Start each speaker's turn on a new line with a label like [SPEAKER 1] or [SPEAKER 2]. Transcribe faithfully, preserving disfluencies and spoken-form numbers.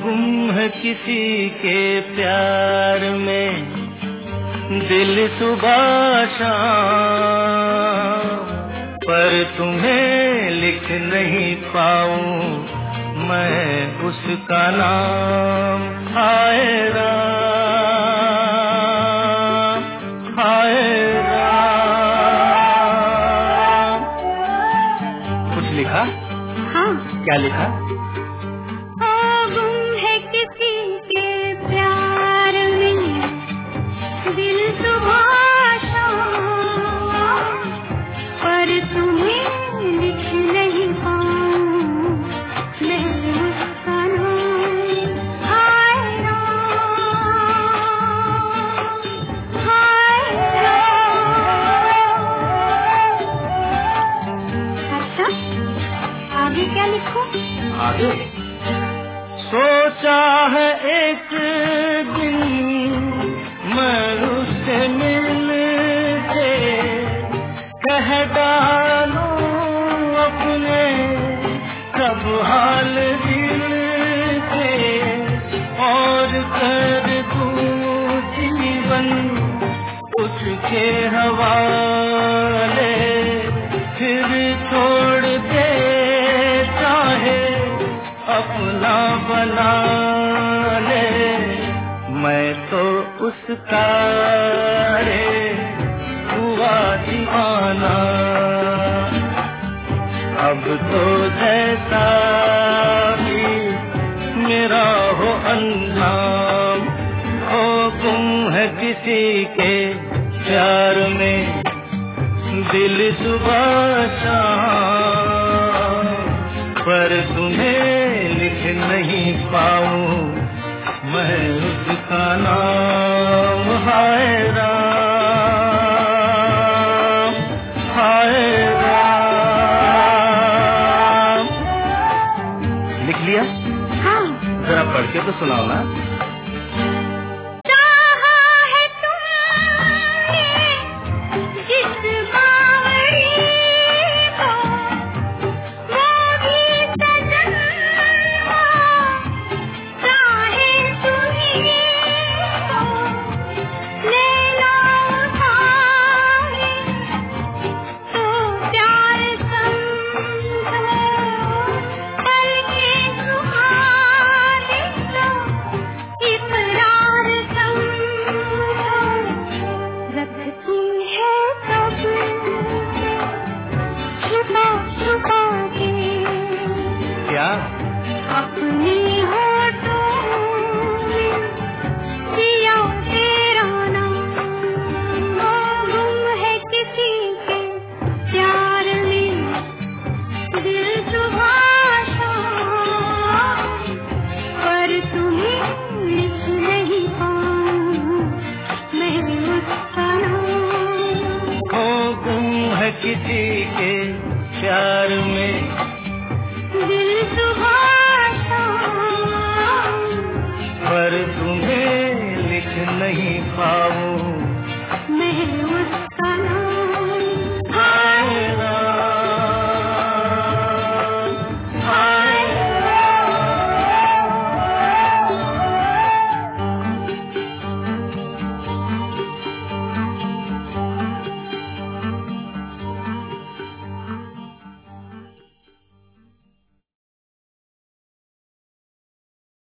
[SPEAKER 1] गुम है किसी के प्यार में, दिल सुबह शाम, पर तुम्हें लिख नहीं पाऊं मैं उसका नाम। हाय राम, हाय राम। कुछ लिखा?
[SPEAKER 2] हाँ।
[SPEAKER 1] क्या लिखा?
[SPEAKER 2] गुम है किसी के प्यार में, दिल सुबह शाम, पर तुम्हें लिख नहीं पाऊं मैं उसका नाम। हाय राम, हाय राम। अच्छा, आगे क्या लिखूं?
[SPEAKER 1] आगे सोचा है एक दिन मैं उससे मिल के कह डालूं अपने सब हाल दिल के, और कर दूं जीवन उसके हवाले, फिर छोड़ दे चाहे अपना बना ले, मैं तो उसका रे हुआ दीवाना। अब तो जैसा भी मेरा हो अंजाम, हो गुम है किसी के प्यार में, दिल सुबह शाम, पर तुम्हें लिख नहीं पाऊं मैं उसका नाम। हाय राम, हाय राम। लिख लिया?
[SPEAKER 2] हाँ।
[SPEAKER 1] जरा पढ़ के तो सुनाओ ना।